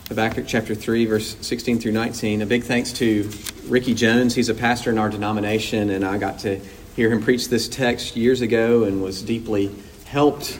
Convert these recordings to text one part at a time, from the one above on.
Habakkuk chapter 3, verse 16 through 19. A big thanks to Ricky Jones. He's a pastor in our denomination, and I got to hear him preach this text years ago and was deeply helped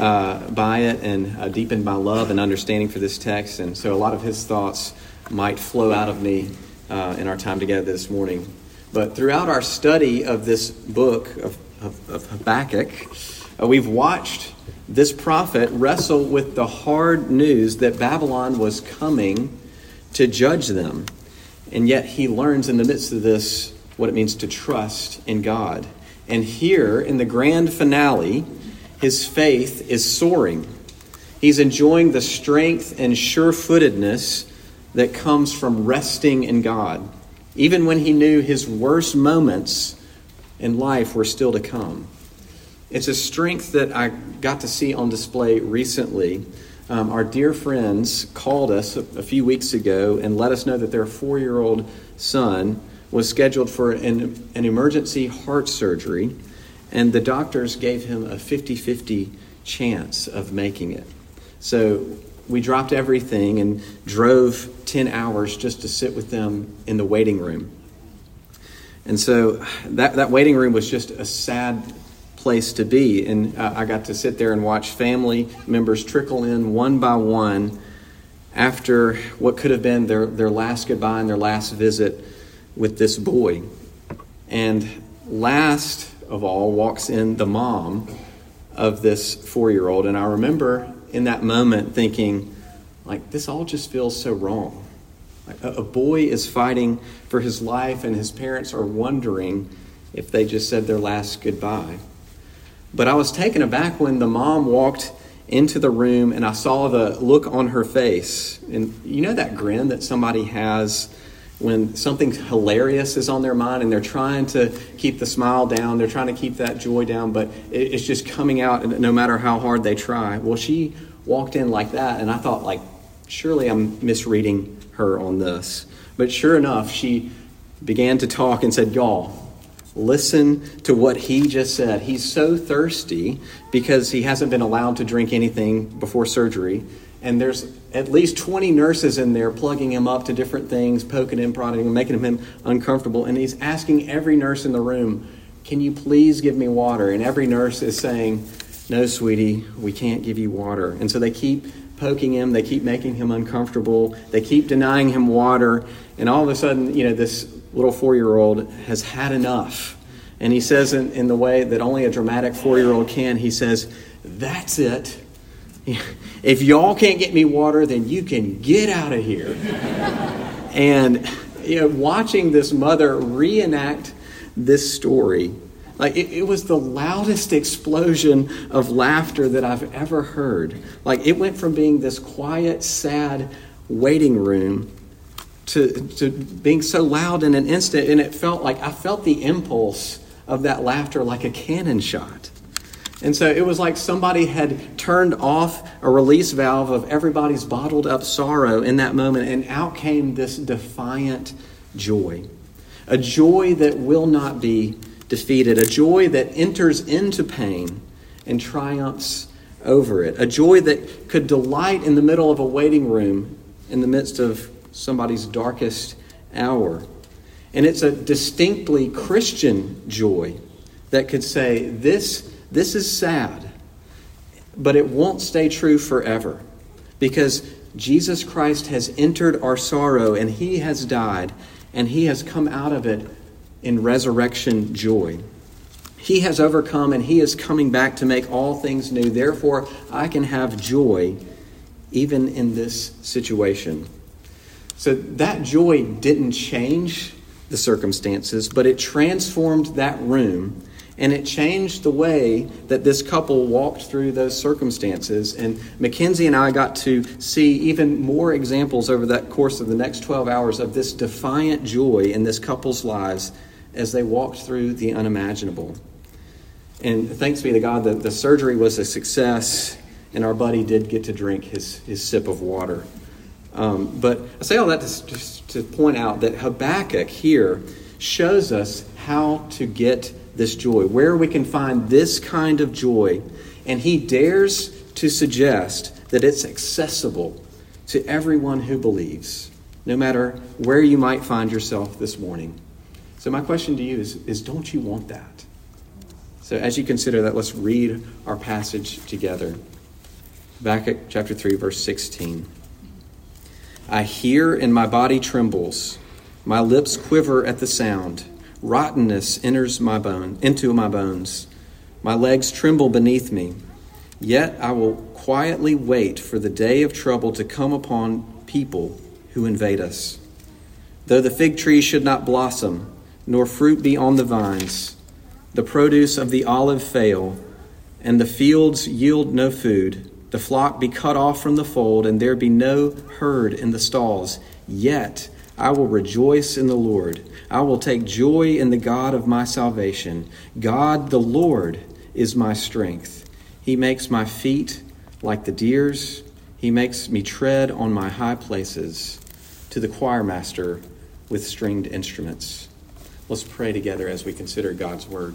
by it and deepened my love and understanding for this text. And so a lot of his thoughts might flow out of me in our time together this morning. But throughout our study of this book of Habakkuk, we've watched this prophet wrestle with the hard news that Babylon was coming to judge them. And yet he learns in the midst of this what it means to trust in God. And here in the grand finale, his faith is soaring. He's enjoying the strength and sure-footedness that comes from resting in God, even when he knew his worst moments in life were still to come. It's a strength that I got to see on display recently. Our dear friends called us a few weeks ago and let us know that their 4-year-old son was scheduled for an emergency heart surgery, and the doctors gave him a 50-50 chance of making it. So we dropped everything and drove 10 hours just to sit with them in the waiting room. And so that waiting room was just a sad place to be. And I got to sit there and watch family members trickle in one by one after what could have been their last goodbye and their last visit with this boy. And last of all walks in the mom of this 4-year-old. And I remember in that moment thinking, like, this all just feels so wrong. Like a boy is fighting for his life and his parents are wondering if they just said their last goodbye. But I was taken aback when the mom walked into the room and I saw the look on her face. And you know that grin that somebody has when something hilarious is on their mind and they're trying to keep the smile down, they're trying to keep that joy down, but it's just coming out no matter how hard they try. Well, she walked in like that, and I thought, like, surely I'm misreading her on this. But sure enough, she began to talk and said, y'all, listen to what he just said. He's so thirsty because he hasn't been allowed to drink anything before surgery. And there's at least 20 nurses in there plugging him up to different things, poking him, prodding him, making him uncomfortable. And he's asking every nurse in the room, can you please give me water? And every nurse is saying, no, sweetie, we can't give you water. And so they keep poking him. They keep making him uncomfortable. They keep denying him water. And all of a sudden, this little 4-year-old has had enough. And he says in the way that only a dramatic 4-year-old can, he says, that's it. If y'all can't get me water, then you can get out of here. And watching this mother reenact this story, like it was the loudest explosion of laughter that I've ever heard. Like it went from being this quiet, sad waiting room to being so loud in an instant, and it felt like I felt the impulse of that laughter like a cannon shot. And so it was like somebody had turned off a release valve of everybody's bottled up sorrow in that moment, and out came this defiant joy. A joy that will not be defeated, a joy that enters into pain and triumphs over it, a joy that could delight in the middle of a waiting room in the midst of somebody's darkest hour. And it's a distinctly Christian joy that could say, this is sad, but it won't stay true forever, because Jesus Christ has entered our sorrow and he has died and he has come out of it in resurrection joy. He has overcome and he is coming back to make all things new. Therefore, I can have joy even in this situation. So that joy didn't change the circumstances, but it transformed that room. And it changed the way that this couple walked through those circumstances. And Mackenzie and I got to see even more examples over that course of the next 12 hours of this defiant joy in this couple's lives as they walked through the unimaginable. And thanks be to God that the surgery was a success, and our buddy did get to drink his sip of water. But I say all that just to point out that Habakkuk here shows us how to get this joy, where we can find this kind of joy. And he dares to suggest that it's accessible to everyone who believes, no matter where you might find yourself this morning. So my question to you is don't you want that? So as you consider that, let's read our passage together. Habakkuk chapter 3, verse 16. I hear and my body trembles. My lips quiver at the sound. Rottenness enters into my bones. My legs tremble beneath me. Yet I will quietly wait for the day of trouble to come upon people who invade us. Though the fig tree should not blossom, nor fruit be on the vines, the produce of the olive fail, and the fields yield no food, the flock be cut off from the fold, and there be no herd in the stalls, yet I will rejoice in the Lord. I will take joy in the God of my salvation. God the Lord is my strength. He makes my feet like the deer's. He makes me tread on my high places. To the choir master with stringed instruments. Let's pray together as we consider God's word.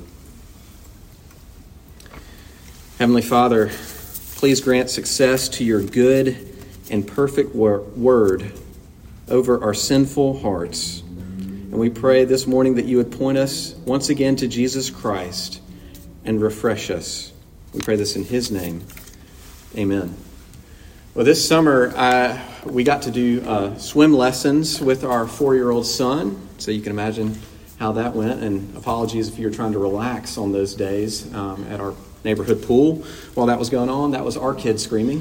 Heavenly Father, please grant success to your good and perfect word over our sinful hearts. And we pray this morning that you would point us once again to Jesus Christ and refresh us. We pray this in his name. Amen. Well, this summer, we got to do swim lessons with our 4-year-old son. So you can imagine how that went. And apologies if you're trying to relax on those days at our neighborhood pool. While that was going on, that was our kids screaming.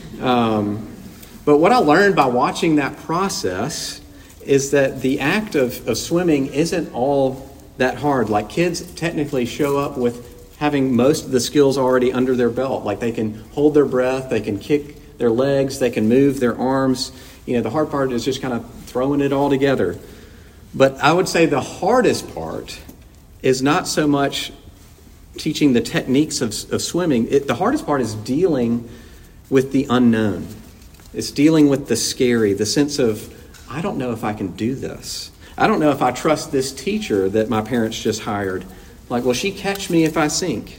But what I learned by watching that process is that the act of swimming isn't all that hard. Like, kids technically show up with having most of the skills already under their belt. Like, they can hold their breath, they can kick their legs, they can move their arms. You know, the hard part is just kind of throwing it all together. But I would say the hardest part is not so much teaching the techniques of swimming. The hardest part is dealing with the unknown. It's dealing with the scary, the sense of, I don't know if I can do this. I don't know if I trust this teacher that my parents just hired. Like, will she catch me if I sink?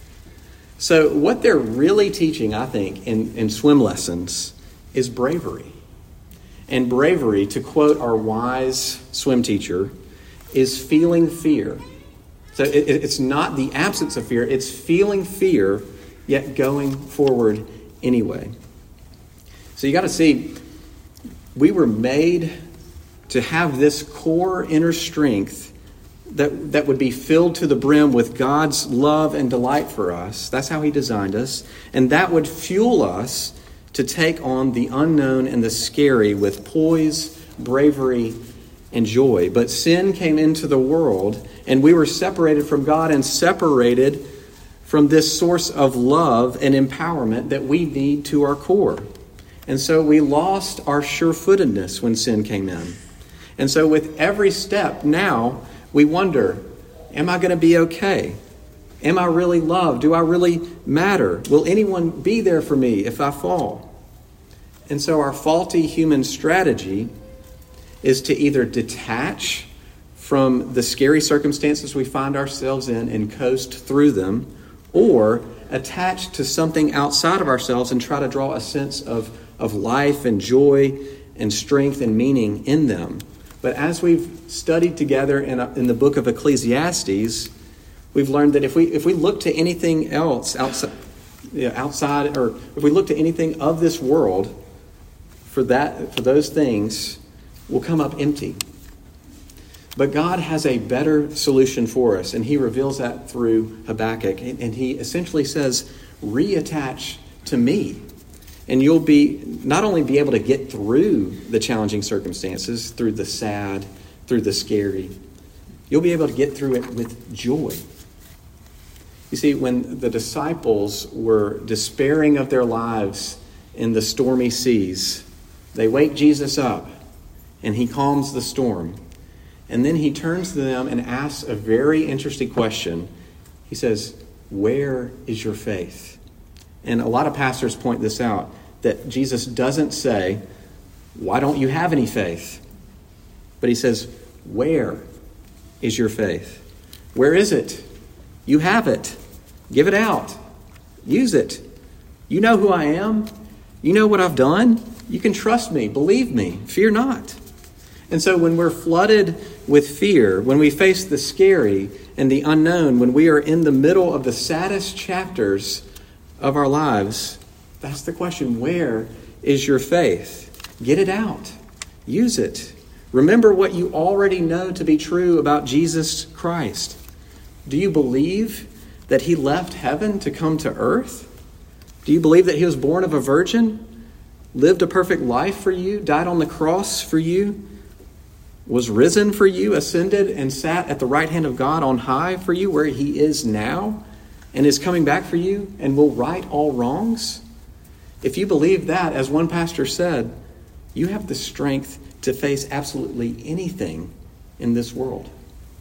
So what they're really teaching, I think, in swim lessons is bravery. And bravery, to quote our wise swim teacher, is feeling fear. So it's not the absence of fear, it's feeling fear, yet going forward anyway. So you got to see, we were made to have this core inner strength that would be filled to the brim with God's love and delight for us. That's how he designed us. And that would fuel us to take on the unknown and the scary with poise, bravery, and joy. But sin came into the world, and we were separated from God and separated from this source of love and empowerment that we need to our core. And so we lost our sure-footedness when sin came in. And so with every step now, we wonder, am I going to be okay? Am I really loved? Do I really matter? Will anyone be there for me if I fall? And so our faulty human strategy is to either detach from the scary circumstances we find ourselves in and coast through them, or attach to something outside of ourselves and try to draw a sense of life and joy and strength and meaning in them. But as we've studied together in the book of Ecclesiastes, we've learned that if we look to anything else outside, or if we look to anything of this world for those things, we'll come up empty. But God has a better solution for us, and he reveals that through Habakkuk. And he essentially says, reattach to me. And you'll not only be able to get through the challenging circumstances, through the sad, through the scary, you'll be able to get through it with joy. You see, when the disciples were despairing of their lives in the stormy seas, they wake Jesus up, and he calms the storm. And then he turns to them and asks a very interesting question. He says, "Where is your faith?" And a lot of pastors point this out, that Jesus doesn't say, "Why don't you have any faith?" But he says, "Where is your faith? Where is it? You have it. Give it out. Use it. You know who I am. You know what I've done. You can trust me, believe me, fear not. And so when we're flooded with fear, when we face the scary and the unknown, when we are in the middle of the saddest chapters of our lives, that's the question. Where is your faith? Get it out. Use it. Remember what you already know to be true about Jesus Christ. Do you believe that he left heaven to come to earth? Do you believe that he was born of a virgin, lived a perfect life for you, died on the cross for you, was risen for you, ascended and sat at the right hand of God on high for you, where he is now, and is coming back for you and will right all wrongs? If you believe that, as one pastor said, you have the strength to face absolutely anything in this world.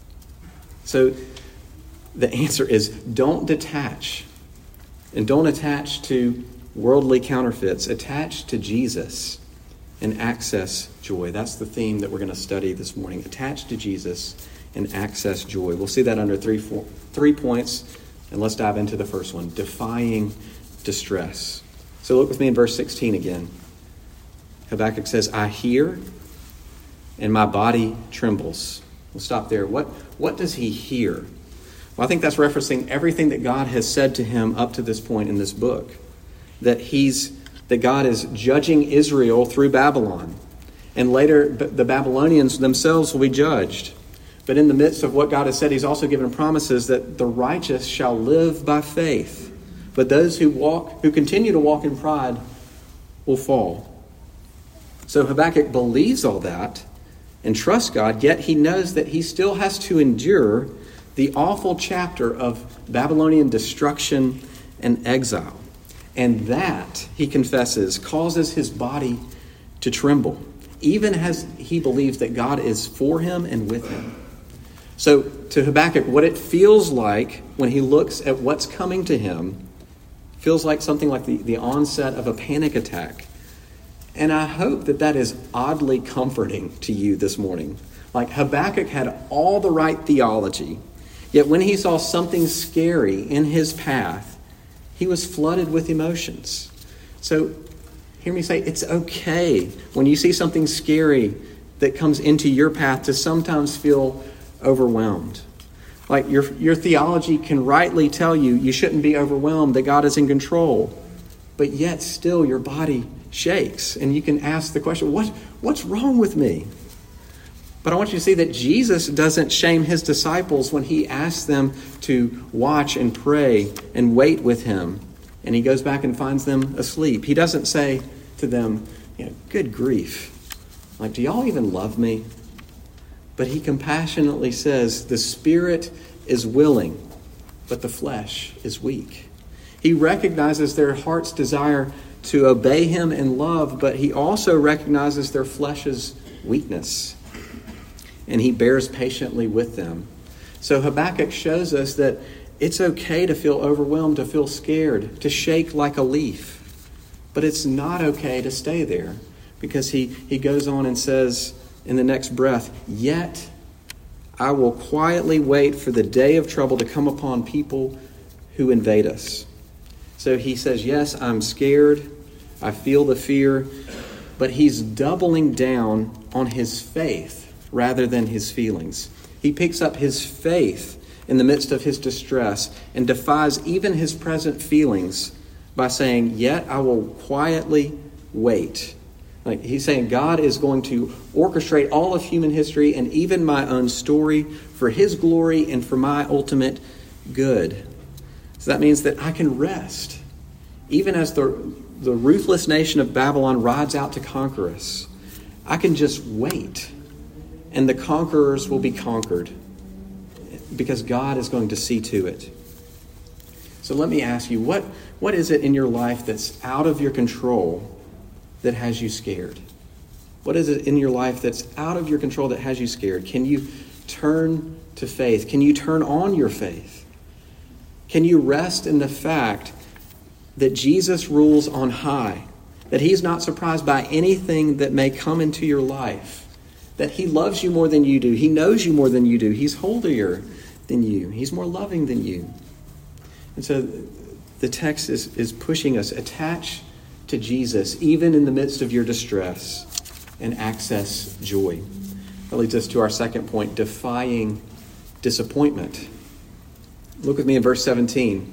So the answer is don't detach. And don't attach to worldly counterfeits. Attach to Jesus and access joy. That's the theme that we're going to study this morning. Attach to Jesus and access joy. We'll see that under three points. And let's dive into the first one, defying distress. So look with me in verse 16 again. Habakkuk says, I hear and my body trembles. We'll stop there. What does he hear? Well, I think that's referencing everything that God has said to him up to this point in this book. That God is judging Israel through Babylon. And later, the Babylonians themselves will be judged. But in the midst of what God has said, he's also given promises that the righteous shall live by faith. But those who continue to walk in pride will fall. So Habakkuk believes all that and trusts God, yet he knows that he still has to endure the awful chapter of Babylonian destruction and exile. And that, he confesses, causes his body to tremble, even as he believes that God is for him and with him. So to Habakkuk, what it feels like when he looks at what's coming to him feels like something like the onset of a panic attack. And I hope that is oddly comforting to you this morning. Like Habakkuk had all the right theology, yet when he saw something scary in his path, he was flooded with emotions. So hear me say, it's okay when you see something scary that comes into your path to sometimes feel overwhelmed. Like your theology can rightly tell you shouldn't be overwhelmed, that God is in control. But yet still your body shakes. And you can ask the question, what's wrong with me? But I want you to see that Jesus doesn't shame his disciples when he asks them to watch and pray and wait with him. And he goes back and finds them asleep. He doesn't say to them, good grief. Like, do y'all even love me? But he compassionately says, the spirit is willing, but the flesh is weak. He recognizes their heart's desire to obey him in love, but he also recognizes their flesh's weakness. And he bears patiently with them. So Habakkuk shows us that it's okay to feel overwhelmed, to feel scared, to shake like a leaf. But it's not okay to stay there, because he goes on and says in the next breath, yet I will quietly wait for the day of trouble to come upon people who invade us. So he says, yes, I'm scared. I feel the fear. But he's doubling down on his faith rather than his feelings. He picks up his faith in the midst of his distress and defies even his present feelings by saying, yet I will quietly wait. Like he's saying God is going to orchestrate all of human history and even my own story for his glory and for my ultimate good. So that means that I can rest. Even as the ruthless nation of Babylon rides out to conquer us, I can just wait. And the conquerors will be conquered because God is going to see to it. So let me ask you, what is it in your life that's out of your control that has you scared? What is it in your life that's out of your control that has you scared? Can you turn to faith? Can you turn on your faith? Can you rest in the fact that Jesus rules on high, that he's not surprised by anything that may come into your life, that he loves you more than you do, he knows you more than you do, he's holier than you, he's more loving than you? And so the text is pushing us, attach to Jesus, even in the midst of your distress, and access joy. That leads us to our second point, defying disappointment. Look with me in verse 17.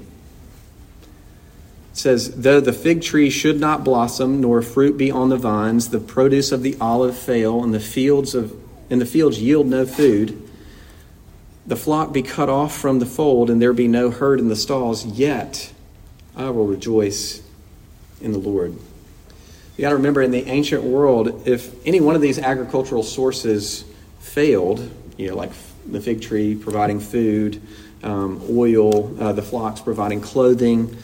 It says, though the fig tree should not blossom, nor fruit be on the vines, the produce of the olive fail, and the fields yield no food, the flock be cut off from the fold, and there be no herd in the stalls, yet I will rejoice in the Lord. You got to remember, in the ancient world, if any one of these agricultural sources failed, like the fig tree providing food, oil, the flocks providing clothing,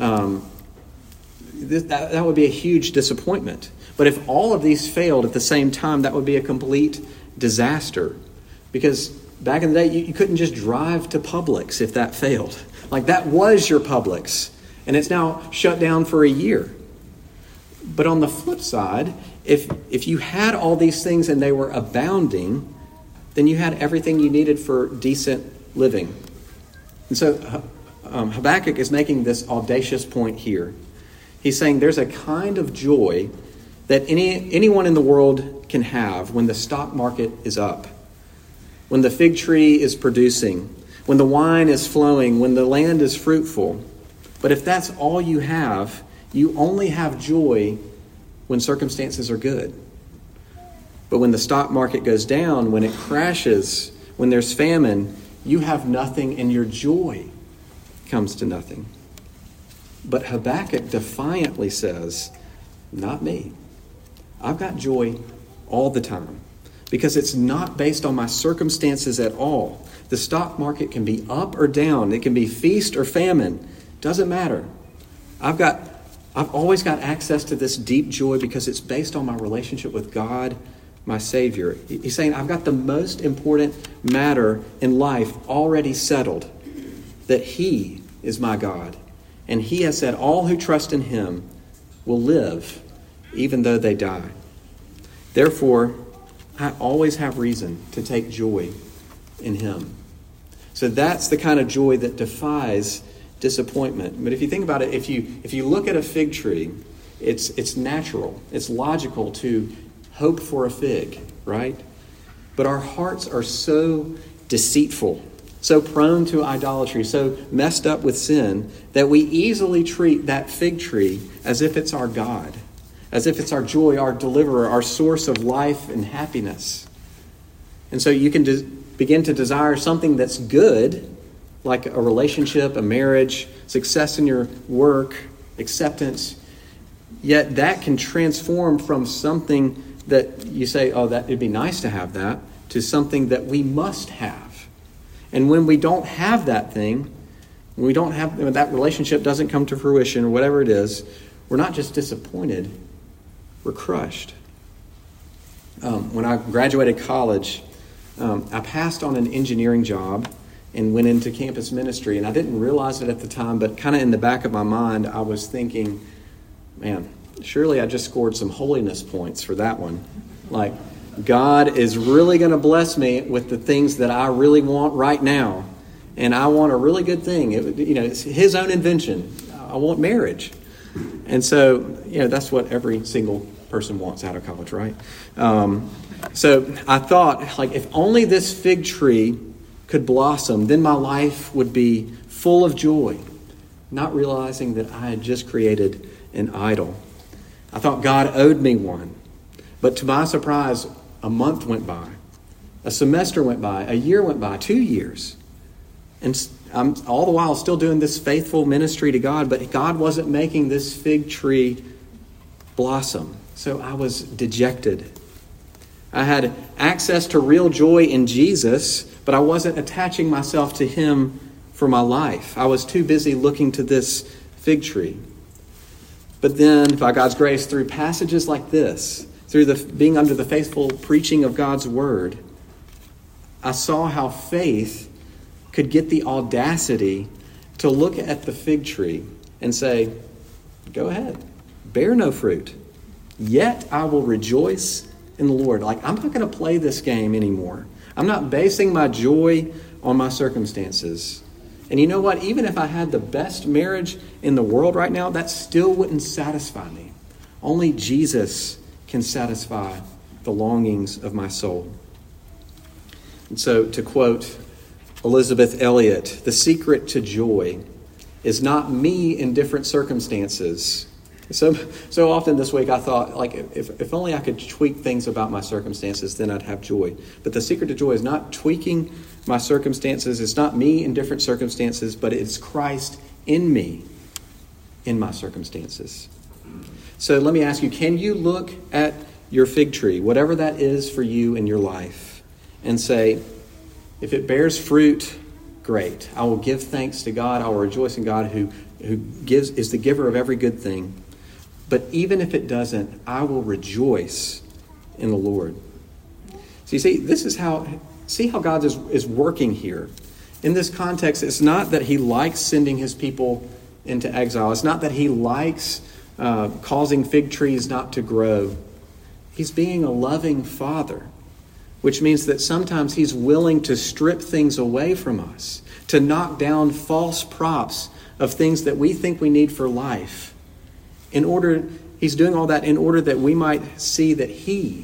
that would be a huge disappointment. But if all of these failed at the same time, that would be a complete disaster. Because back in the day, you couldn't just drive to Publix if that failed. Like, that was your Publix, and it's now shut down for a year. But on the flip side, if you had all these things and they were abounding, then you had everything you needed for decent living. And so Habakkuk is making this audacious point here. He's saying there's a kind of joy that anyone in the world can have when the stock market is up, when the fig tree is producing, when the wine is flowing, when the land is fruitful. But if that's all you have, you only have joy when circumstances are good. But when the stock market goes down, when it crashes, when there's famine, you have nothing and your joy comes to nothing. But Habakkuk defiantly says, not me. I've got joy all the time because it's not based on my circumstances at all. The stock market can be up or down. It can be feast or famine. Doesn't matter. I've always got access to this deep joy because it's based on my relationship with God, my Savior. He's saying I've got the most important matter in life already settled, that He is my God. And He has said all who trust in Him will live even though they die. Therefore, I always have reason to take joy in Him. So that's the kind of joy that defies disappointment. But if you think about it, if you look at a fig tree, it's natural, it's logical to hope for a fig, right? But our hearts are so deceitful, so prone to idolatry, so messed up with sin, that we easily treat that fig tree as if it's our God, as if it's our joy, our deliverer, our source of life and happiness. And so you can begin to desire something that's good, like a relationship, a marriage, success in your work, acceptance. Yet that can transform from something that you say, oh, that it'd be nice to have that, to something that we must have. And when we don't have that thing, when that relationship doesn't come to fruition or whatever it is, we're not just disappointed, we're crushed. When I graduated college, I passed on an engineering job and went into campus ministry. And I didn't realize it at the time, but kind of in the back of my mind, I was thinking, man, surely I just scored some holiness points for that one. Like, God is really going to bless me with the things that I really want right now. And I want a really good thing. It's His own invention. I want marriage. And so, that's what every single person wants out of college, right? So I thought, like, if only this fig tree could blossom, then my life would be full of joy, not realizing that I had just created an idol. I thought God owed me one. But to my surprise, a month went by, a semester went by, a year went by, 2 years. And I'm all the while still doing this faithful ministry to God, but God wasn't making this fig tree blossom. So I was dejected. I had access to real joy in Jesus, but I wasn't attaching myself to Him for my life. I was too busy looking to this fig tree. But then, by God's grace, through passages like this, through being under the faithful preaching of God's Word, I saw how faith could get the audacity to look at the fig tree and say, go ahead, bear no fruit, yet I will rejoice in the Lord. Like, I'm not going to play this game anymore. I'm not basing my joy on my circumstances. And you know what? Even if I had the best marriage in the world right now, that still wouldn't satisfy me. Only Jesus can satisfy the longings of my soul. And so, to quote Elizabeth Elliot, the secret to joy is not me in different circumstances. So often this week I thought, like, if only I could tweak things about my circumstances, then I'd have joy. But the secret to joy is not tweaking my circumstances. It's not me in different circumstances, but it's Christ in me in my circumstances. So let me ask you, can you look at your fig tree, whatever that is for you in your life, and say, if it bears fruit, great. I will give thanks to God. I will rejoice in God who is the giver of every good thing. But even if it doesn't, I will rejoice in the Lord. So you see how God is working here. In this context, it's not that he likes sending his people into exile. It's not that he likes causing fig trees not to grow. He's being a loving father, which means that sometimes he's willing to strip things away from us, to knock down false props of things that we think we need for life. He's doing all that in order that we might see that he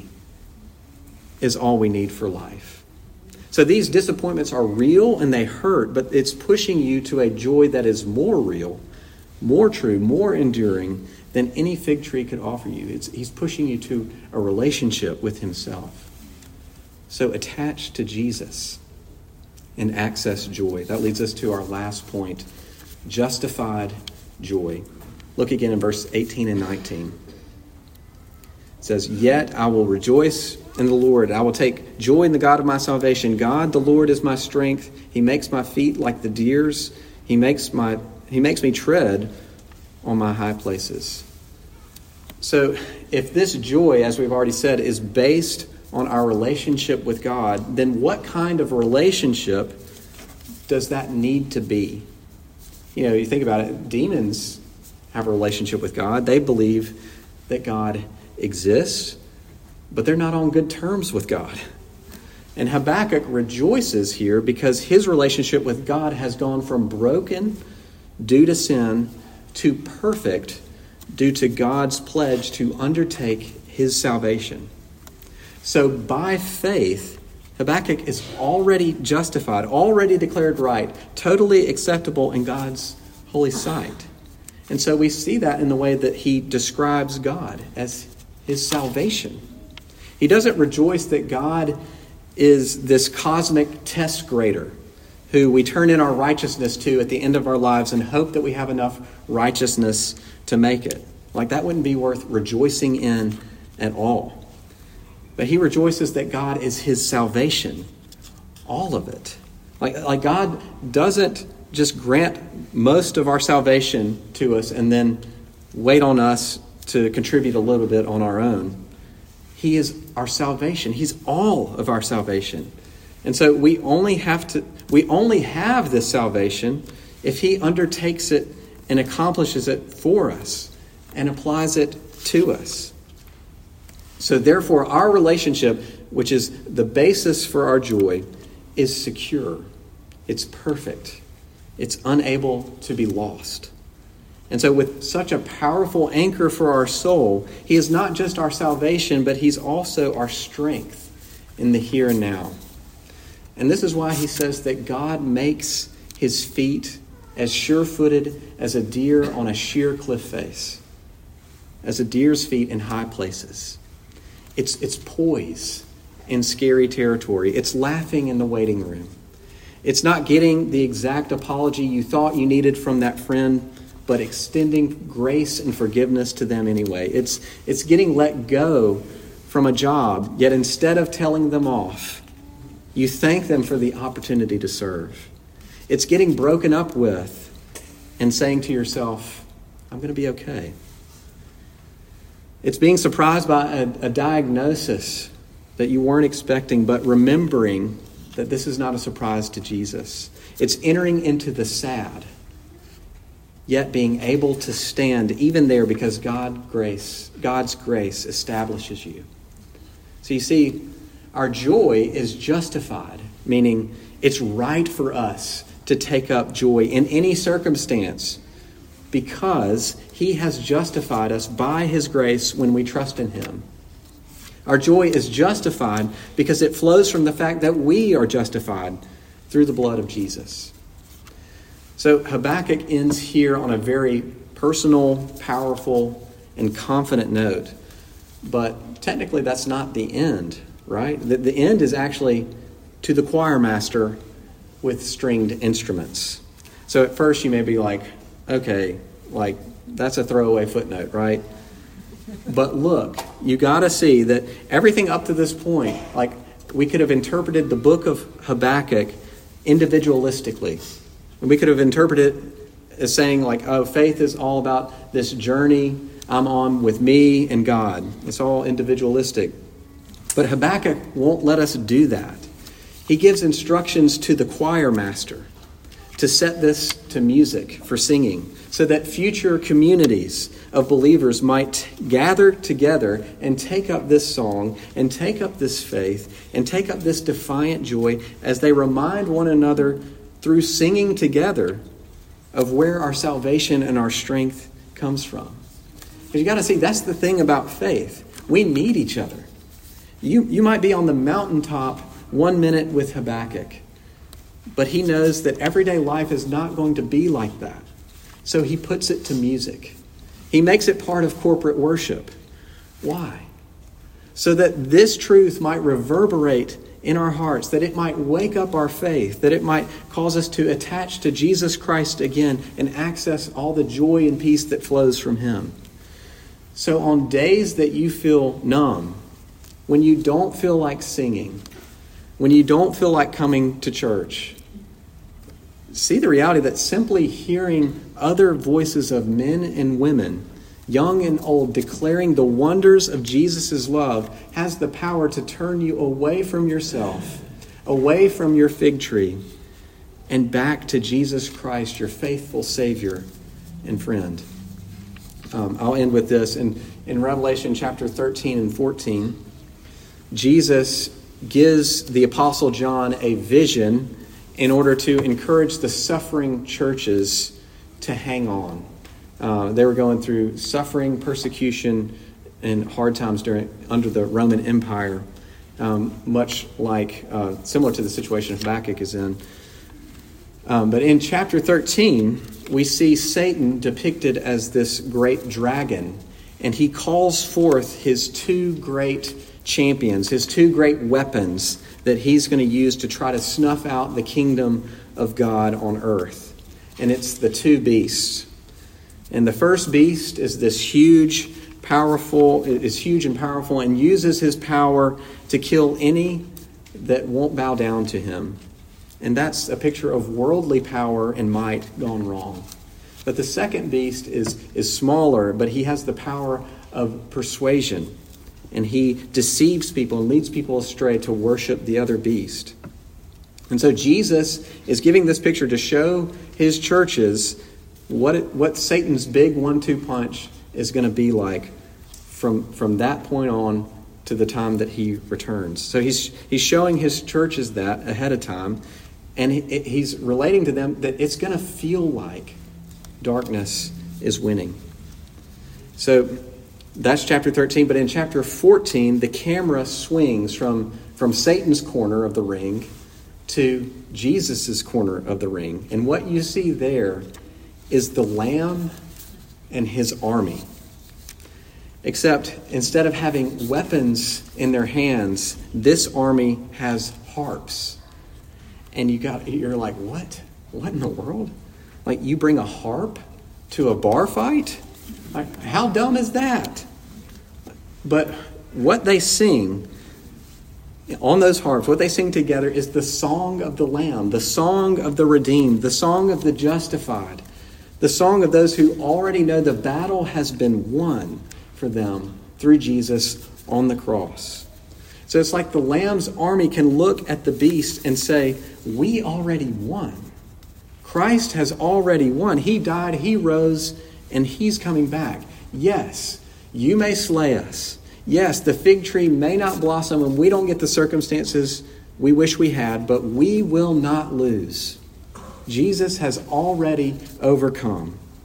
is all we need for life. So these disappointments are real and they hurt, but it's pushing you to a joy that is more real, more true, more enduring than any fig tree could offer you. He's pushing you to a relationship with himself. So attach to Jesus and access joy. That leads us to our last point, justified joy. Look again in verse 18 and 19. It says, "Yet I will rejoice in the Lord. I will take joy in the God of my salvation. God, the Lord, is my strength. He makes my feet like the deer's. He makes me tread on my high places." So if this joy, as we've already said, is based on our relationship with God, then what kind of relationship does that need to be? You think about it, demons have a relationship with God. They believe that God exists, but they're not on good terms with God. And Habakkuk rejoices here because his relationship with God has gone from broken due to sin to perfect due to God's pledge to undertake his salvation. So by faith, Habakkuk is already justified, already declared right, totally acceptable in God's holy sight. And so we see that in the way that he describes God as his salvation. He doesn't rejoice that God is this cosmic test grader who we turn in our righteousness to at the end of our lives and hope that we have enough righteousness to make it. Like, that wouldn't be worth rejoicing in at all. But he rejoices that God is his salvation, all of it. Like God doesn't just grant most of our salvation to us and then wait on us to contribute a little bit on our own. He is our salvation. He's all of our salvation. And so we only have this salvation if he undertakes it and accomplishes it for us and applies it to us. So therefore, our relationship, which is the basis for our joy, is secure. It's perfect. It's unable to be lost. And so with such a powerful anchor for our soul, he is not just our salvation, but he's also our strength in the here and now. And this is why he says that God makes his feet as sure-footed as a deer on a sheer cliff face, as a deer's feet in high places. It's poise in scary territory. It's laughing in the waiting room. It's not getting the exact apology you thought you needed from that friend, but extending grace and forgiveness to them anyway. It's getting let go from a job, yet instead of telling them off, you thank them for the opportunity to serve. It's getting broken up with and saying to yourself, I'm going to be okay. It's being surprised by a diagnosis that you weren't expecting, but remembering that this is not a surprise to Jesus. It's entering into the sad, yet being able to stand even there because God's grace establishes you. So you see, our joy is justified, meaning it's right for us to take up joy in any circumstance because he has justified us by his grace when we trust in him. Our joy is justified because it flows from the fact that we are justified through the blood of Jesus. So Habakkuk ends here on a very personal, powerful, and confident note. But technically that's not the end, right? The end is actually to the choir master with stringed instruments. So at first you may be like, okay, like that's a throwaway footnote, right? But look, you got to see that everything up to this point, like we could have interpreted the book of Habakkuk individualistically. And we could have interpreted it as saying like, oh, faith is all about this journey I'm on with me and God. It's all individualistic. But Habakkuk won't let us do that. He gives instructions to the choir master to set this to music for singing so that future communities of believers might gather together and take up this song and take up this faith and take up this defiant joy as they remind one another through singing together of where our salvation and our strength comes from. Because you got to see, that's the thing about faith. We need each other. You might be on the mountaintop 1 minute with Habakkuk, but he knows that everyday life is not going to be like that. So he puts it to music. He makes it part of corporate worship. Why? So that this truth might reverberate in our hearts, that it might wake up our faith, that it might cause us to attach to Jesus Christ again and access all the joy and peace that flows from him. So on days that you feel numb, when you don't feel like singing, when you don't feel like coming to church, see the reality that simply hearing other voices of men and women, young and old, declaring the wonders of Jesus' love has the power to turn you away from yourself, away from your fig tree, and back to Jesus Christ, your faithful Savior and friend. I'll end with this. In Revelation chapter 13 and 14, Jesus gives the Apostle John a vision in order to encourage the suffering churches to hang on. They were going through suffering, persecution, and hard times under the Roman Empire, much like similar to the situation Habakkuk is in. But in chapter 13, we see Satan depicted as this great dragon, and he calls forth his two great champions, his two great weapons that he's going to use to try to snuff out the kingdom of God on earth. And it's the two beasts. And the first beast is this huge and powerful and uses his power to kill any that won't bow down to him. And that's a picture of worldly power and might gone wrong. But the second beast is smaller, but he has the power of persuasion. And he deceives people and leads people astray to worship the other beast. And so Jesus is giving this picture to show his churches what Satan's big 1-2 punch is going to be like from that point on to the time that he returns. So he's showing his churches that ahead of time, and he's relating to them that it's going to feel like darkness is winning. So that's chapter 13, but in chapter 14, the camera swings from Satan's corner of the ring to Jesus' corner of the ring. And what you see there is the Lamb and his army. Except instead of having weapons in their hands, this army has harps. And you're like, what? What in the world? Like, you bring a harp to a bar fight? Like, how dumb is that? But what they sing on those harps, what they sing together is the song of the Lamb, the song of the redeemed, the song of the justified, the song of those who already know the battle has been won for them through Jesus on the cross. So it's like the Lamb's army can look at the beast and say, we already won. Christ has already won. He died, he rose, and he's coming back. Yes, you may slay us. Yes, the fig tree may not blossom and we don't get the circumstances we wish we had, but we will not lose. Jesus has already overcome.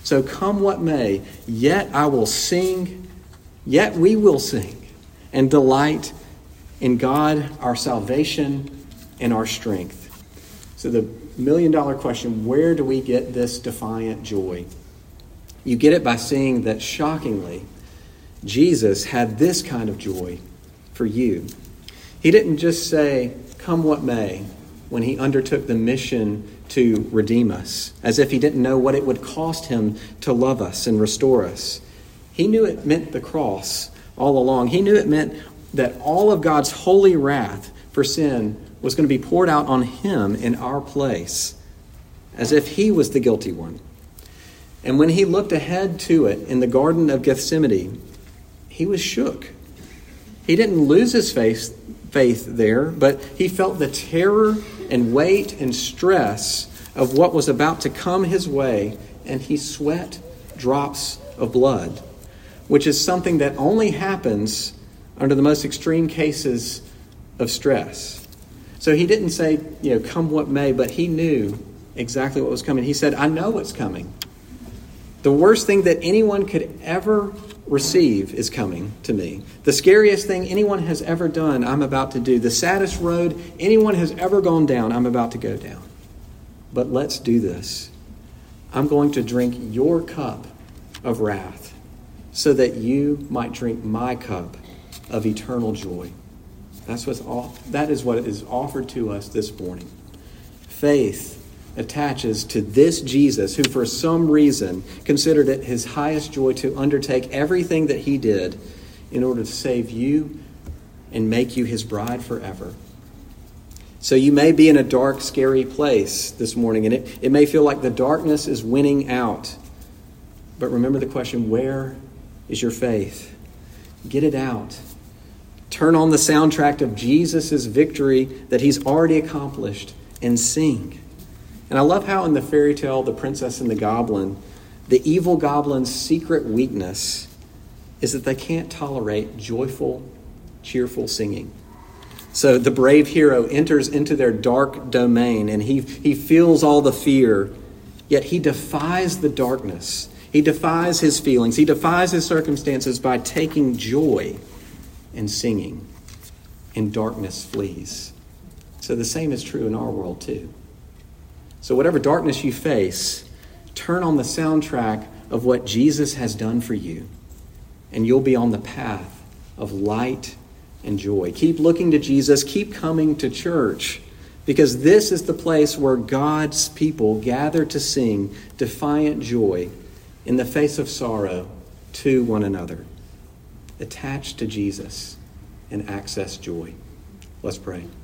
So come what may, yet I will sing, yet we will sing and delight in God, our salvation and our strength. So the million-dollar question, where do we get this defiant joy? You get it by seeing that, shockingly, Jesus had this kind of joy for you. He didn't just say, come what may, when he undertook the mission to redeem us, as if he didn't know what it would cost him to love us and restore us. He knew it meant the cross all along. He knew it meant that all of God's holy wrath for sin was going to be poured out on him in our place, as if he was the guilty one. And when he looked ahead to it in the Garden of Gethsemane, he was shook. He didn't lose his faith there, but he felt the terror and weight and stress of what was about to come his way, and he sweat drops of blood, which is something that only happens under the most extreme cases of stress. So he didn't say, come what may, but he knew exactly what was coming. He said, I know what's coming. The worst thing that anyone could ever receive is coming to me. The scariest thing anyone has ever done, I'm about to do. The saddest road anyone has ever gone down, I'm about to go down. But let's do this. I'm going to drink your cup of wrath so that you might drink my cup of eternal joy. That is what is offered to us this morning. Faith attaches to this Jesus, who for some reason considered it his highest joy to undertake everything that he did in order to save you and make you his bride forever. So you may be in a dark, scary place this morning, and it may feel like the darkness is winning out. But remember the question, where is your faith? Get it out. Turn on the soundtrack of Jesus' victory that he's already accomplished and sing. And I love how in the fairy tale, The Princess and the Goblin, the evil goblin's secret weakness is that they can't tolerate joyful, cheerful singing. So the brave hero enters into their dark domain and he feels all the fear, yet he defies the darkness. He defies his feelings. He defies his circumstances by taking joy in singing, and darkness flees. So the same is true in our world too. So whatever darkness you face, turn on the soundtrack of what Jesus has done for you, and you'll be on the path of light and joy. Keep looking to Jesus. Keep coming to church, because this is the place where God's people gather to sing defiant joy in the face of sorrow to one another. Attach to Jesus and access joy. Let's pray.